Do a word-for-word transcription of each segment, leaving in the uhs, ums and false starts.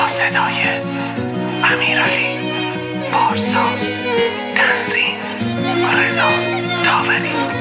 صدای امیرعلی پارسا، تنظیم رضا داوری.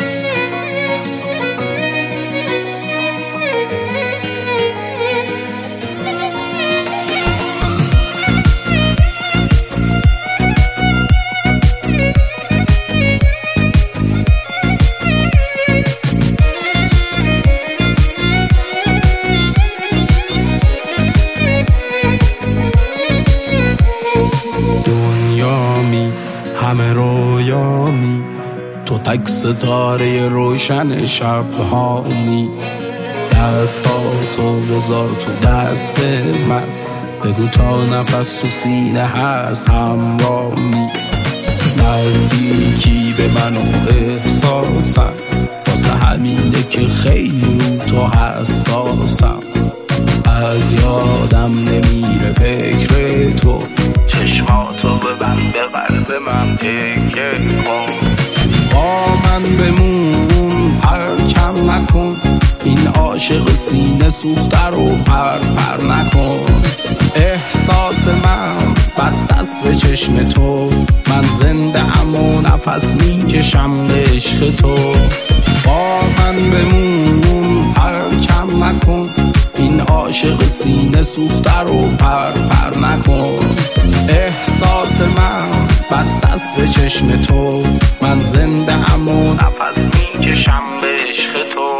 همه رویامی، تو تک ستاره روشن شبهامی. دستاتو بذار تو دست من، بگو تا نفس تو سینه هست همرامی. نزدیکی به من و احساسم، واسه همینه که خیلی تو حساسم. از یادم نمیره فکر تو، چشماتو ببند به قلب من تکیه کن. با من بمون پرکم نکن، این عاشق سینه سوخته رو پر پر نکن. احساس من بست است به چشم تو، من زنده ام و نفس میکشم به عشق تو. با من بمون پرکم نکن، این عاشق سینه سوخته رو پر پر نکن. احساس من بست است به چشم تو، من زنده ام و نفس میکشم به عشق تو.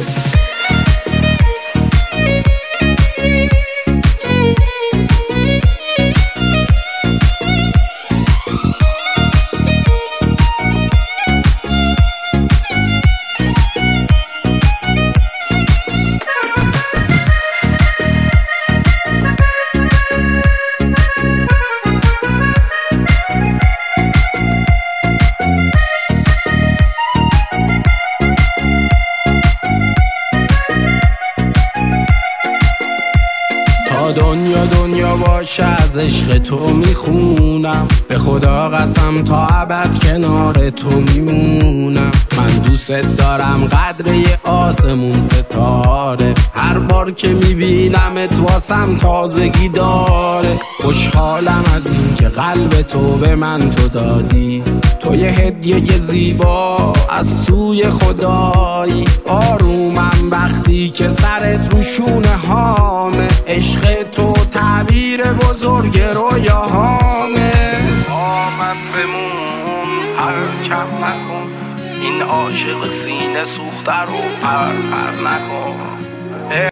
دنیا دنیا باشه از عشق تو میخونم، به خدا قسم تا ابد کنار تو میمونم. من دوست دارم قدر یه آسمون ستاره، هر بار که میبینمت واسم تازگی داره. خوشحالم از این که قلب تو به من تو دادی، تو یه هدیه زیبا از سوی خدایی. آرومم وقتی که سرت رو شونه هامه، عشق تو تعبیر بزرگ رویاهامه. با من بمون پرکم نکن، این عاشق سینه سوخته رو پر پر نکن.